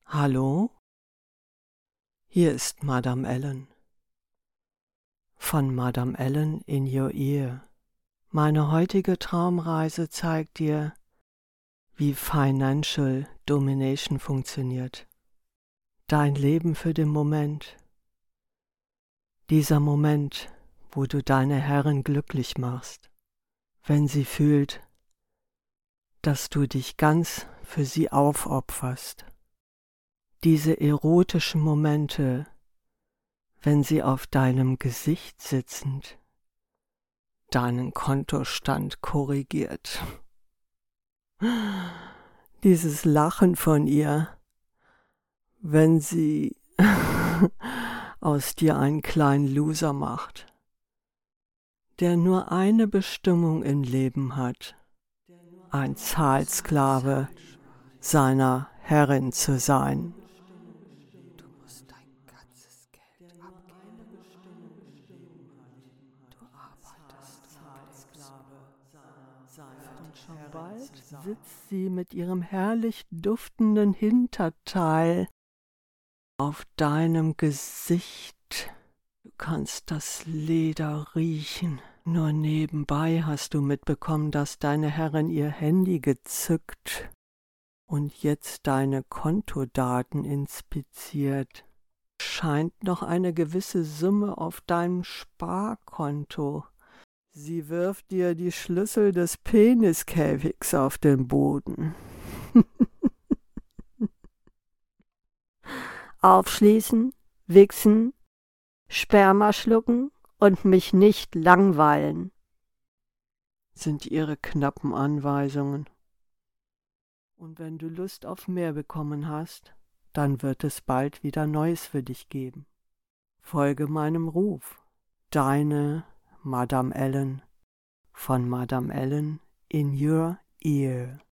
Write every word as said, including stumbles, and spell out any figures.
Hallo, hier ist Madame Ellen. Von Madame Ellen in Your Ear. Meine heutige Traumreise zeigt dir, wie Financial Domination funktioniert. Dein Leben für den Moment. Dieser Moment, wo du deine Herrin glücklich machst, wenn sie fühlt, dass du dich ganz für sie aufopferst. Diese erotischen Momente, wenn sie auf deinem Gesicht sitzend deinen Kontostand korrigiert. Dieses Lachen von ihr, wenn sie aus dir einen kleinen Loser macht, der nur eine Bestimmung im Leben hat, ein Zahlsklave seiner Herrin zu sein. Du musst dein ganzes Geld abgeben. Du arbeitest Und schon bald sitzt sie mit ihrem herrlich duftenden Hinterteil auf deinem Gesicht. Du kannst das Leder riechen. Nur nebenbei hast du mitbekommen, dass deine Herrin ihr Handy gezückt und jetzt deine Kontodaten inspiziert. Scheint noch eine gewisse Summe auf deinem Sparkonto. Sie wirft dir die Schlüssel des Peniskäfigs auf den Boden. Aufschließen, wichsen, Sperma schlucken und mich nicht langweilen. Sind ihre knappen Anweisungen. Und wenn du Lust auf mehr bekommen hast, dann wird es bald wieder Neues für dich geben. Folge meinem Ruf. Deine Madame Ellen von Madame Ellen in Your Ear.